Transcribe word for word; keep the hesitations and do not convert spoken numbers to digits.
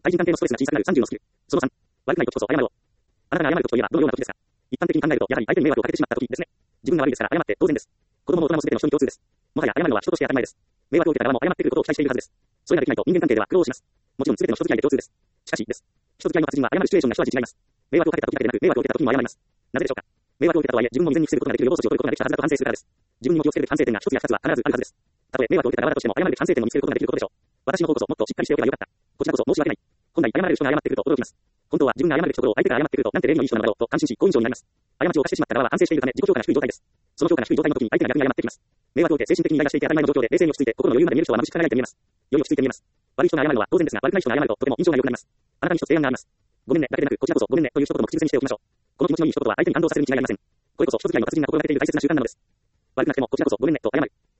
対人関係のストレスが小さくなるさんじゅうのスキル。そのさん、悪くない時こそ謝ろう。あなたが謝る時といえばどのような時ですか？一般的に考えると、やはり相手に迷惑をかけてしまった時ですね。自分が悪いですから謝って当然です。子供も大人も全ての人に共通です。もはや謝るのは人として当たり前です。迷惑を受けた側も謝ってくることを期待しているはずです。それができないと人間関係では苦労します。もちろん全ての人付き合いで共通です。しかし、です。人付き合いの達人は謝るシチュエーションが一味違います。迷惑をかけた時だけでなく、迷惑を受けた時にも謝ります。なぜでしょうか？迷惑を受けたとはいえ、自分も未然に防ぐことができる予防措置を取ることができたはずだと反省するからです。自分にも気をつけるべき反省点が一つや二つは必ずあるはずです。たとえ迷惑を受けた側だとしても謝るべき反省点を見つけることができることでしょう。私の方こそもっとしっかりしておけばよかった。こちらこそ申し訳ない。本来謝れる人が謝ってくると驚きます。本当は自分が謝るべきところを相手が謝ってくるとなんて礼儀のいい人なのだろうと感心し好印象になります。過ちを犯してしまった側は反省しているため自己評価が低い状態です。その評価が低い状態の時に相手が逆に謝ってきます。迷惑を受け精神的にイライラしていて当たり前の状況で冷静に落ち着いて心の余裕まで見える人は眩しく輝いて見えます。より落ち着いて見えます。悪い人が謝るのは当然ですが、悪くない人が謝るととても印象が良くなります。あなたに一つ提案があります。ごめんねだけでなく、こちらこそごめんねという一言も口癖にしておきましょう。この気持ちのいい一言は相手に感動させるに違いありません。これこそ人付き合いの達人が心がけている大切な習慣なのです。悪くなくてもこちらこそごめんねと謝る。